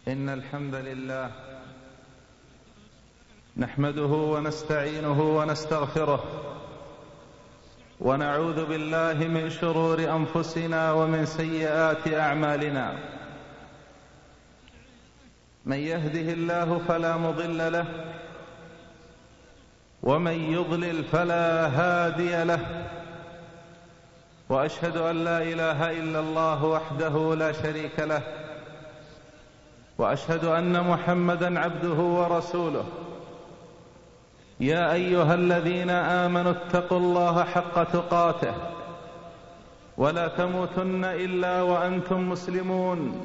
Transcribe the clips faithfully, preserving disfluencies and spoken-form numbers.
إن الحمد لله نحمده ونستعينه ونستغفره ونعوذ بالله من شرور أنفسنا ومن سيئات أعمالنا. من يهده الله فلا مضل له ومن يضلل فلا هادي له، وأشهد أن لا إله إلا الله وحده لا شريك له، وأشهد أن محمدا عبده ورسوله. يا أيها الذين آمنوا اتقوا الله حق تقاته ولا تموتن إلا وأنتم مسلمون.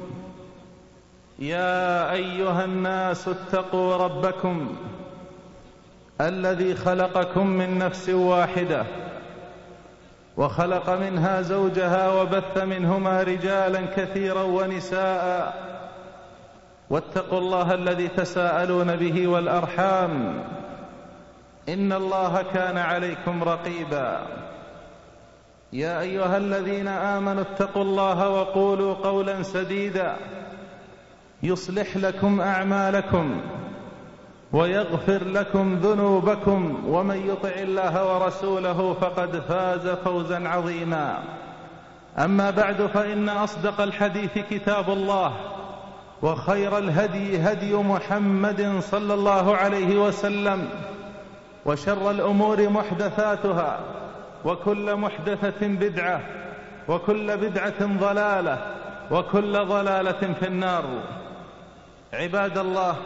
يا أيها الناس اتقوا ربكم الذي خلقكم من نفس واحدة وخلق منها زوجها وبث منهما رجالا كثيرا ونساء، واتقوا الله الذي تساءلون به والأرحام إن الله كان عليكم رقيبا. يا أيها الذين آمنوا اتقوا الله وقولوا قولا سديدا يصلح لكم أعمالكم ويغفر لكم ذنوبكم، ومن يطع الله ورسوله فقد فاز فوزا عظيما. أما بعد، فإن أصدق الحديث كتاب الله، وخير الهدي هدي محمد صلى الله عليه وسلم، وشر الأمور محدثاتها، وكل محدثة بدعة، وكل بدعة ضلالة، وكل ضلالة في النار. عباد الله،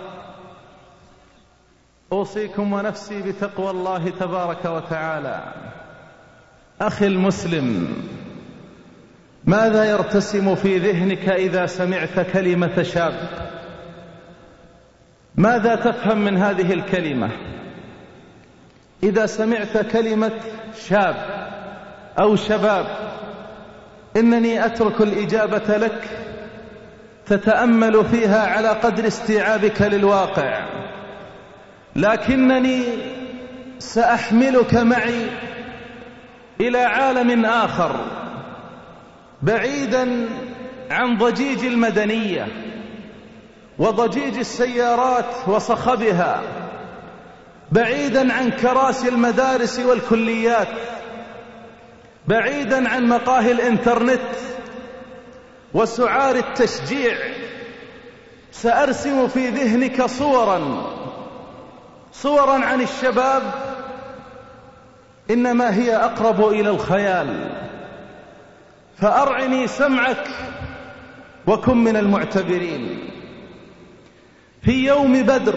أوصيكم ونفسي بتقوى الله تبارك وتعالى. أخي المسلم، ماذا يرتسم في ذهنك إذا سمعت كلمة شاب؟ ماذا تفهم من هذه الكلمة؟ إذا سمعت كلمة شاب أو شباب، إنني أترك الإجابة لك تتأمل فيها على قدر استيعابك للواقع، لكنني سأحملك معي إلى عالم آخر، بعيدا عن ضجيج المدنية وضجيج السيارات وصخبها، بعيدا عن كراسي المدارس والكليات، بعيدا عن مقاهي الإنترنت وسعار التشجيع. سأرسم في ذهنك صورا صورا عن الشباب، إنما هي أقرب إلى الخيال، فأرعني سمعك وكن من المعتبرين. في يوم بدر،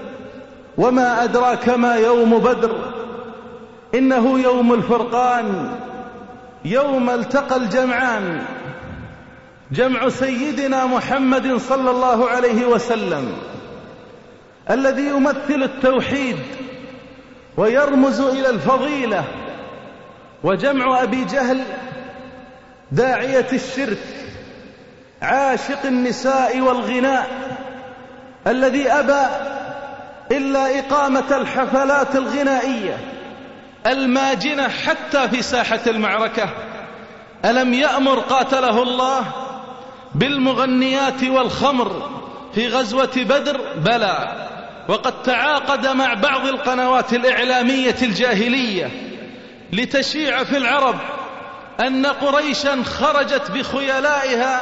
وما أدراك ما يوم بدر، إنه يوم الفرقان، يوم التقى الجمعان، جمع سيدنا محمد صلى الله عليه وسلم الذي يمثل التوحيد ويرمز إلى الفضيلة، وجمع أبي جهل داعية الشرك، عاشق النساء والغناء، الذي أبى إلا إقامة الحفلات الغنائية الماجنة حتى في ساحة المعركة. ألم يأمر قاتله الله بالمغنيات والخمر في غزوة بدر؟ بلى، وقد تعاقد مع بعض القنوات الإعلامية الجاهلية لتشيع في العرب أن قريشا خرجت بخيلائها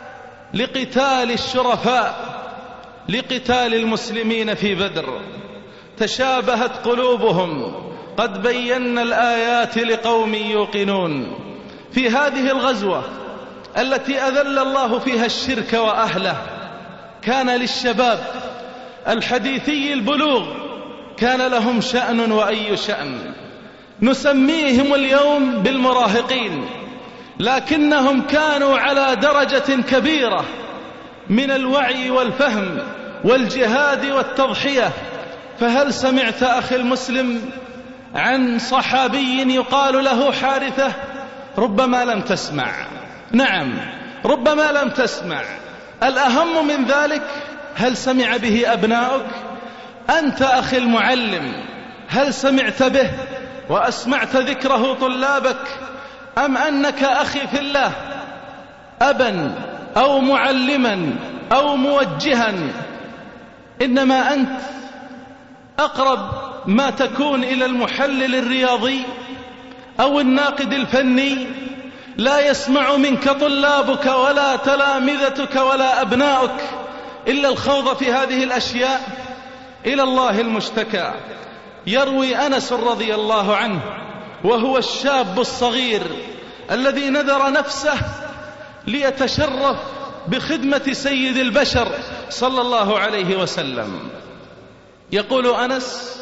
لقتال الشرفاء، لقتال المسلمين في بدر. تشابهت قلوبهم، قد بينا الآيات لقوم يوقنون. في هذه الغزوة التي أذل الله فيها الشرك وأهله، كان للشباب الحديثي البلوغ كان لهم شأن وأي شأن. نسميهم اليوم بالمراهقين، لكنهم كانوا على درجة كبيرة من الوعي والفهم والجهاد والتضحية. فهل سمعت أخي المسلم عن صحابي يقال له حارثة؟ ربما لم تسمع. نعم، ربما لم تسمع. الأهم من ذلك، هل سمع به أبناؤك؟ أنت أخي المعلم، هل سمعت به وأسمعت ذكره طلابك؟ أم أنك أخي في الله أبا أو معلما أو موجها، إنما أنت أقرب ما تكون إلى المحلل الرياضي أو الناقد الفني، لا يسمع منك طلابك ولا تلامذتك ولا أبناؤك إلا الخوض في هذه الأشياء. إلى الله المشتكى. يروي أنس رضي الله عنه وهو الشاب الصغير الذي نذر نفسه ليتشرف بخدمة سيد البشر صلى الله عليه وسلم. يقول أنس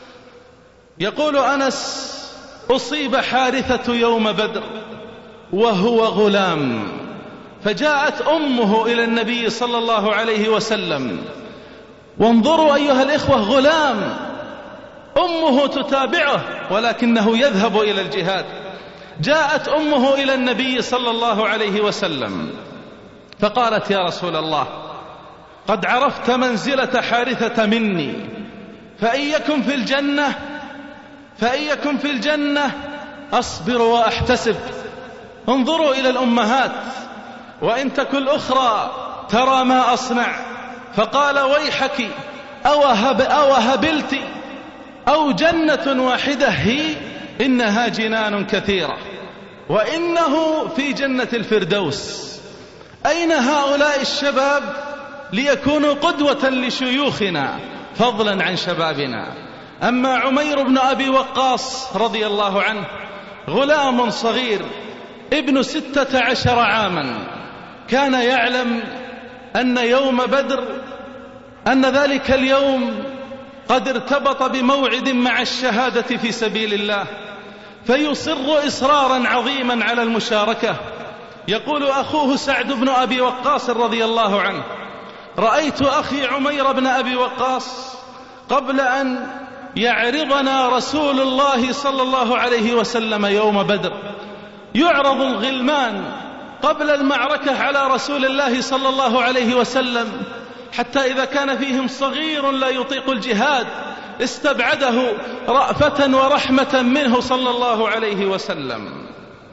يقول أنس أصيب حارثة يوم بدر وهو غلام، فجاءت أمه إلى النبي صلى الله عليه وسلم، وانظروا أيها الإخوة، غلام أمه تتابعه ولكنه يذهب إلى الجهاد. جاءت أمه إلى النبي صلى الله عليه وسلم فقالت: يا رسول الله، قد عرفت منزلة حارثة مني، فإن يكن في الجنة فإن يكن في الجنة أصبر وأحتسب. انظروا إلى الأمهات، وإن تكن أخرى ترى ما أصنع. فقال: ويحك، أوهب أوهبلت أو جنة واحدة هي، إنها جنان كثيرة وإنه في جنة الفردوس. أين هؤلاء الشباب ليكونوا قدوة لشيوخنا فضلا عن شبابنا؟ أما عمير بن أبي وقاص رضي الله عنه غلام صغير ابن ستة عشر عاما، كان يعلم أن يوم بدر أن ذلك اليوم قد ارتبط بموعد مع الشهادة في سبيل الله، فيصر إصرارا عظيما على المشاركة. يقول أخوه سعد بن أبي وقاص رضي الله عنه: رأيت أخي عمير بن أبي وقاص قبل أن يعرضنا رسول الله صلى الله عليه وسلم يوم بدر، يعرض الغلمان قبل المعركة على رسول الله صلى الله عليه وسلم، حتى إذا كان فيهم صغير لا يطيق الجهاد استبعده رأفة ورحمة منه صلى الله عليه وسلم.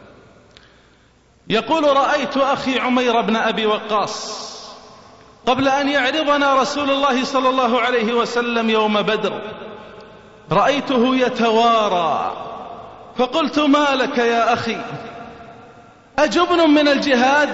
يقول: رأيت أخي عمير بن أبي وقاص قبل أن يعرضنا رسول الله صلى الله عليه وسلم يوم بدر، رأيته يتوارى، فقلت: ما لك يا أخي، أجبن من الجهاد؟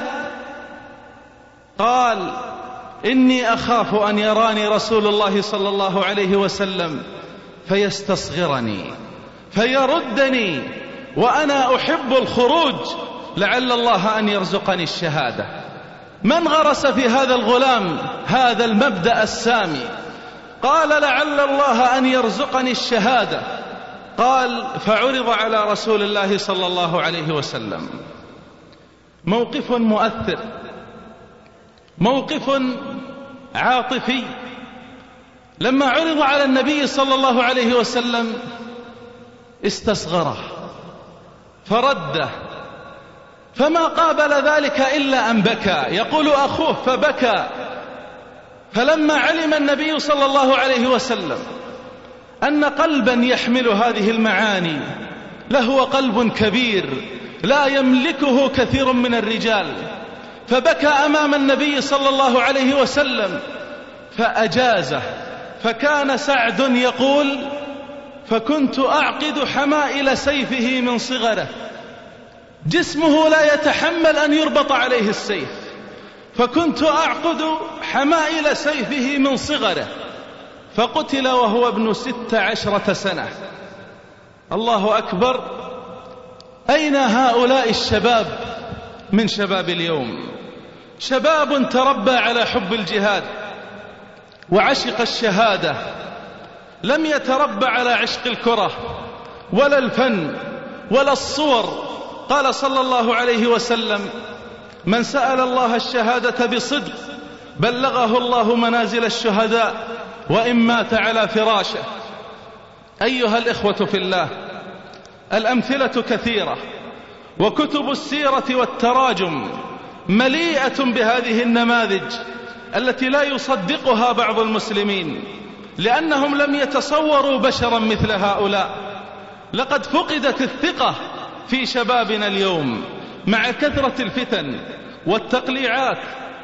قال: إني أخاف أن يراني رسول الله صلى الله عليه وسلم فيستصغرني فيردني، وأنا أحب الخروج، لعل الله أن يرزقني الشهادة. من غرس في هذا الغلام هذا المبدأ السامي؟ قال: لعل الله أن يرزقني الشهادة. قال: فعرض على رسول الله صلى الله عليه وسلم. موقف مؤثر، موقف عاطفي. لما عرض على النبي صلى الله عليه وسلم استصغره فرده، فما قابل ذلك إلا أن بكى. يقول أخوه: فبكى، فلما علم النبي صلى الله عليه وسلم أن قلبا يحمل هذه المعاني لهو قلب كبير لا يملكه كثير من الرجال، فبكى أمام النبي صلى الله عليه وسلم فأجازه. فكان سعد يقول: فكنت أعقد حمائل سيفه من صغره، جسمه لا يتحمل أن يربط عليه السيف، فكنت أعقد حمائل سيفه من صغره، فقتل وهو ابن ست عشرة سنة. الله أكبر. أين هؤلاء الشباب من شباب اليوم؟ شباب تربى على حب الجهاد وعشق الشهادة، لم يتربى على عشق الكرة ولا الفن ولا الصور. قال صلى الله عليه وسلم: من سأل الله الشهادة بصدق بلغه الله منازل الشهداء وإن مات على فراشه. أيها الإخوة في الله، الأمثلة كثيرة، وكتب السيرة والتراجم مليئة بهذه النماذج التي لا يصدقها بعض المسلمين، لأنهم لم يتصوروا بشرا مثل هؤلاء. لقد فقدت الثقة في شبابنا اليوم مع كثرة الفتن والتقليعات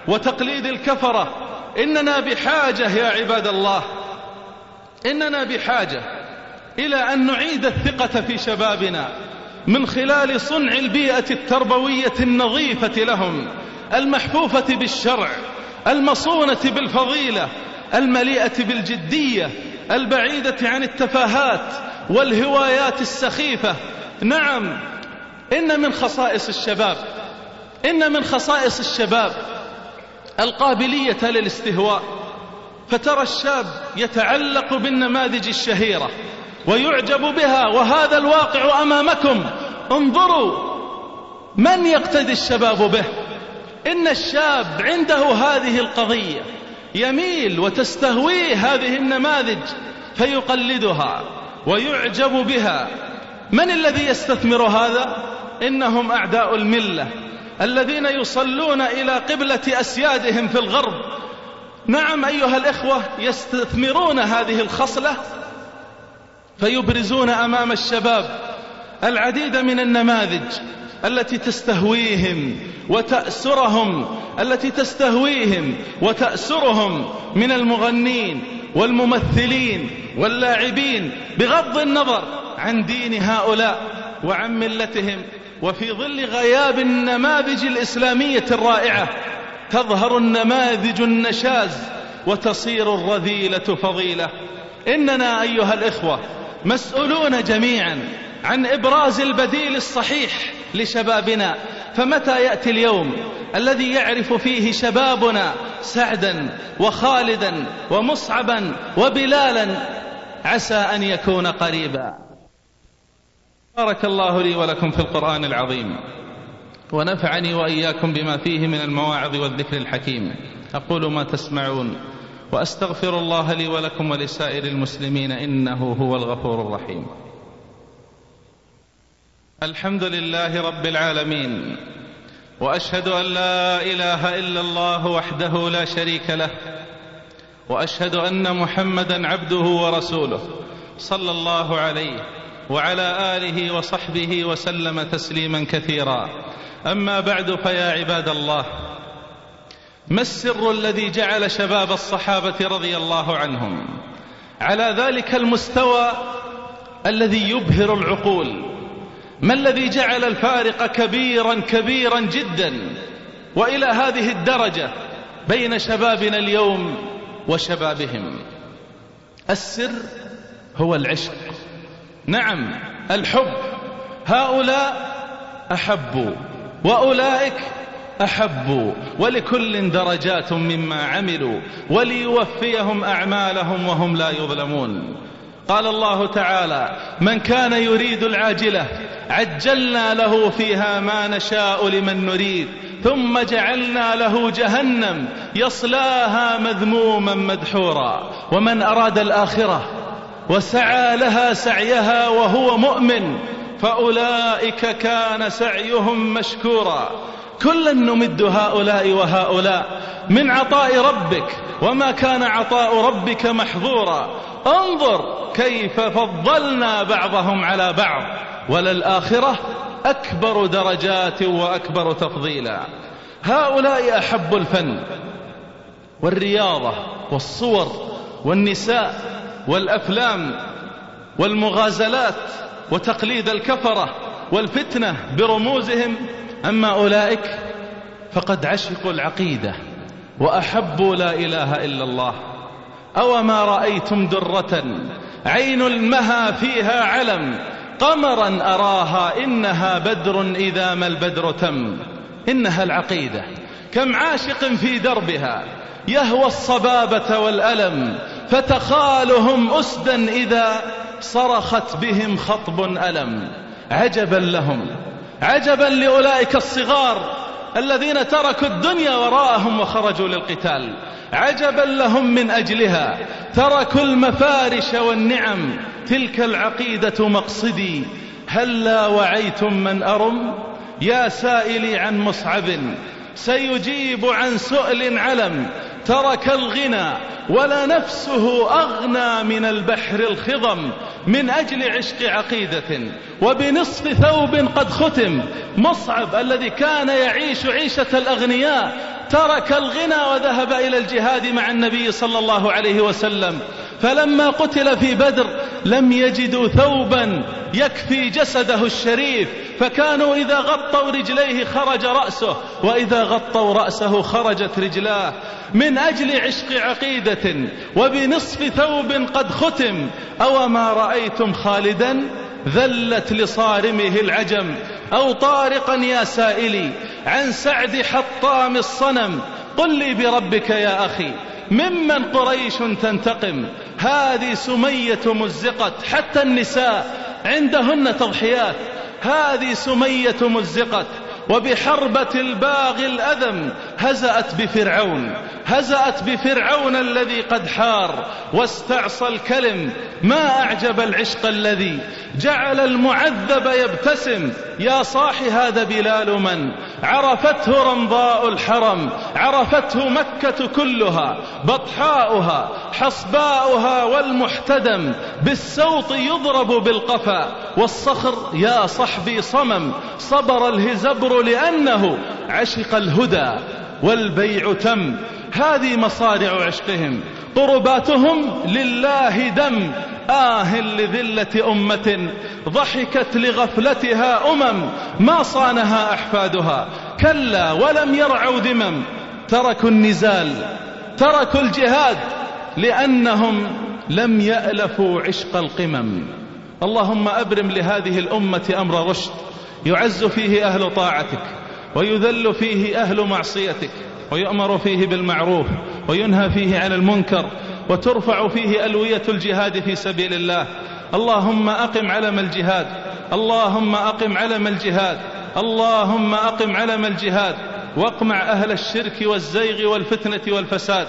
وتقليد الكفرة. إننا بحاجة يا عباد الله، إننا بحاجة إلى أن نعيد الثقة في شبابنا من خلال صنع البيئة التربوية النظيفة لهم، المحفوفة بالشرع، المصونة بالفضيلة، المليئة بالجدية، البعيدة عن التفاهات والهوايات السخيفة. نعم، إن من خصائص الشباب إن من خصائص الشباب القابلية للاستهواء، فترى الشاب يتعلق بالنماذج الشهيرة ويعجب بها، وهذا الواقع أمامكم. انظروا من يقتدي الشباب به. إن الشاب عنده هذه القضية، يميل وتستهويه هذه النماذج فيقلدها ويعجب بها. من الذي يستثمر هذا؟ إنهم أعداء الملة الذين يصلون إلى قبلة أسيادهم في الغرب. نعم أيها الإخوة، يستثمرون هذه الخصلة فيبرزون أمام الشباب العديد من النماذج التي تستهويهم وتأسرهم التي تستهويهم وتأسرهم من المغنين والممثلين واللاعبين، بغض النظر عن دين هؤلاء وعن ملتهم. وفي ظل غياب النماذج الإسلامية الرائعة تظهر النماذج النشاز وتصير الرذيلة فضيلة. إننا أيها الإخوة مسؤولون جميعا عن إبراز البديل الصحيح لشبابنا. فمتى يأتي اليوم الذي يعرف فيه شبابنا سعدا وخالدا ومصعبا وبلالا؟ عسى أن يكون قريبا. بارك الله لي ولكم في القرآن العظيم، ونفعني وإياكم بما فيه من المواعظ والذكر الحكيم. أقول ما تسمعون، وأستغفر الله لي ولكم ولسائر المسلمين، إنه هو الغفور الرحيم. الحمد لله رب العالمين، وأشهد أن لا إله إلا الله وحده لا شريك له، وأشهد أن محمدا عبده ورسوله صلى الله عليه وعلى آله وصحبه وسلم تسليما كثيرا. أما بعد، فيا عباد الله، ما السر الذي جعل شباب الصحابة رضي الله عنهم على ذلك المستوى الذي يبهر العقول؟ ما الذي جعل الفارق كبيرا كبيرا جدا وإلى هذه الدرجة بين شبابنا اليوم وشبابهم؟ السر هو العشق. نعم، الحب. هؤلاء أحبوا وأولئك أحبوا، ولكل درجات مما عملوا وليوفيهم أعمالهم وهم لا يظلمون. قال الله تعالى: من كان يريد العاجلة عجلنا له فيها ما نشاء لمن نريد ثم جعلنا له جهنم يصلاها مذموما مدحورا. ومن أراد الآخرة وسعى لها سعيها وهو مؤمن فأولئك كان سعيهم مشكورا. كلا نمد هؤلاء وهؤلاء من عطاء ربك، وما كان عطاء ربك محظورا. انظر كيف فضلنا بعضهم على بعض، وللآخرة أكبر درجات وأكبر تفضيلا. هؤلاء أحبوا الفن والرياضة والصور والنساء والأفلام والمغازلات وتقليد الكفرة والفتنة برموزهم. أما أولئك فقد عشقوا العقيدة وأحبوا لا إله إلا الله. أوما رأيتم درة عين المها فيها علم قمرا أراها إنها بدر إذا ما البدر تم. إنها العقيدة، كم عاشق في دربها يهوى الصبابة والألم، فتخالهم أسدا إذا صرخت بهم خطب ألم. عجبا لهم، عجبا لأولئك الصغار الذين تركوا الدنيا وراءهم وخرجوا للقتال. عجبا لهم من أجلها تركوا المفارش والنعم. تلك العقيدة مقصدي، هلا وعيتم من أرم؟ يا سائلي عن مصعب سيجيب عن سؤل علم. ترك الغنى ولنفسه أغنى من البحر الخضم من أجل عشق عقيدة. وبنصف ثوب قد ختم. مصعب الذي كان يعيش عيشة الأغنياء ترك الغنى وذهب إلى الجهاد مع النبي صلى الله عليه وسلم، فلما قتل في بدر لم يجدوا ثوبا يكفي جسده الشريف، فكانوا إذا غطوا رجليه خرج رأسه، وإذا غطوا رأسه خرجت رجلاه من أجل عشق عقيدة. وبنصف ثوب قد ختم. أو ما رأيتم خالدا ذلت لصارمه العجم، أو طارقا يا سائلي عن سعد حطام الصنم. قل لي بربك يا أخي ممن قريش تنتقم. هذه سمية مزقت، حتى النساء عندهن تضحيات. هذه سمية مزقت وبحربة الباغي الأذم هزأت بفرعون، هزأت بفرعون الذي قد حار واستعصى الكلم. ما أعجب العشق الذي جعل المعذب يبتسم. يا صاح هذا بلال من عرفته رمضاء الحرم، عرفته مكة كلها بطحاؤها حصباؤها والمحتدم، بالسوط يضرب بالقفا والصخر يا صحبي صمم. صبر الهزبر لأنه عشق الهدى والبيع تم. هذه مصارع عشقهم، قرباتهم لله دم. آه لذلة أمة ضحكت لغفلتها أمم، ما صانها أحفادها كلا ولم يرعوا ذمم. تركوا النزال، تركوا الجهاد، لأنهم لم يألفوا عشق القمم. اللهم أبرم لهذه الأمة أمر رشد يعز فيه أهل طاعتك، ويذل فيه أهل معصيتك، ويؤمر فيه بالمعروف وينهى فيه عن المنكر، وترفع فيه ألوية الجهاد في سبيل الله. اللهم أقم علم الجهاد، اللهم أقم علم الجهاد، اللهم أقم علم الجهاد، واقمع أهل الشرك والزيغ والفتنة والفساد.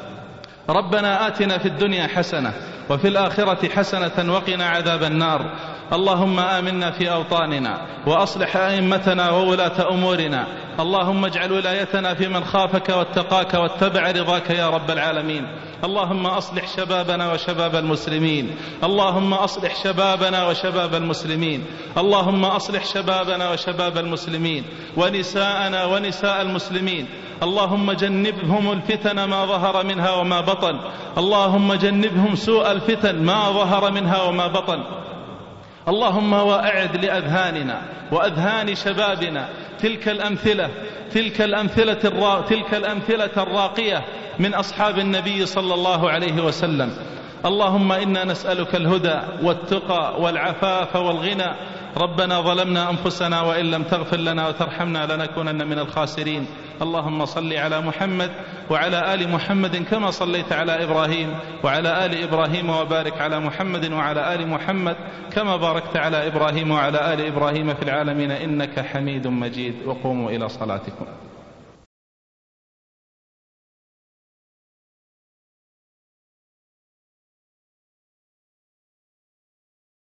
ربنا آتنا في الدنيا حسنة وفي الآخرة حسنة وقنا عذاب النار. اللهم آمنا في أوطاننا وأصلح أئمتنا وولاة أمورنا. اللهم اجعل ولايتنا في من خافك واتقاك واتبع رضاك يا رب العالمين. اللهم أصلح شبابنا وشباب المسلمين، اللهم أصلح شبابنا وشباب المسلمين، اللهم أصلح شبابنا وشباب المسلمين ونساءنا ونساء المسلمين. اللهم جنبهم الفتن ما ظهر منها وما بطن، اللهم جنبهم سوء الفتن ما ظهر منها وما بطن. اللهم وأعد لأذهاننا وأذهان شبابنا تلك الأمثلة تلك الأمثلة الرا... تلك الأمثلة الراقية من أصحاب النبي صلى الله عليه وسلم. اللهم إنا نسألك الهدى والتقى والعفاف والغنى. ربنا ظلمنا أنفسنا وإن لم تغفر لنا وترحمنا لنكونن من الخاسرين. اللهم صل على محمد وعلى آل محمد كما صليت على إبراهيم وعلى آل إبراهيم، وبارك على محمد وعلى آل محمد كما باركت على إبراهيم وعلى آل إبراهيم في العالمين إنك حميد مجيد. وقوموا إلى صلاتكم.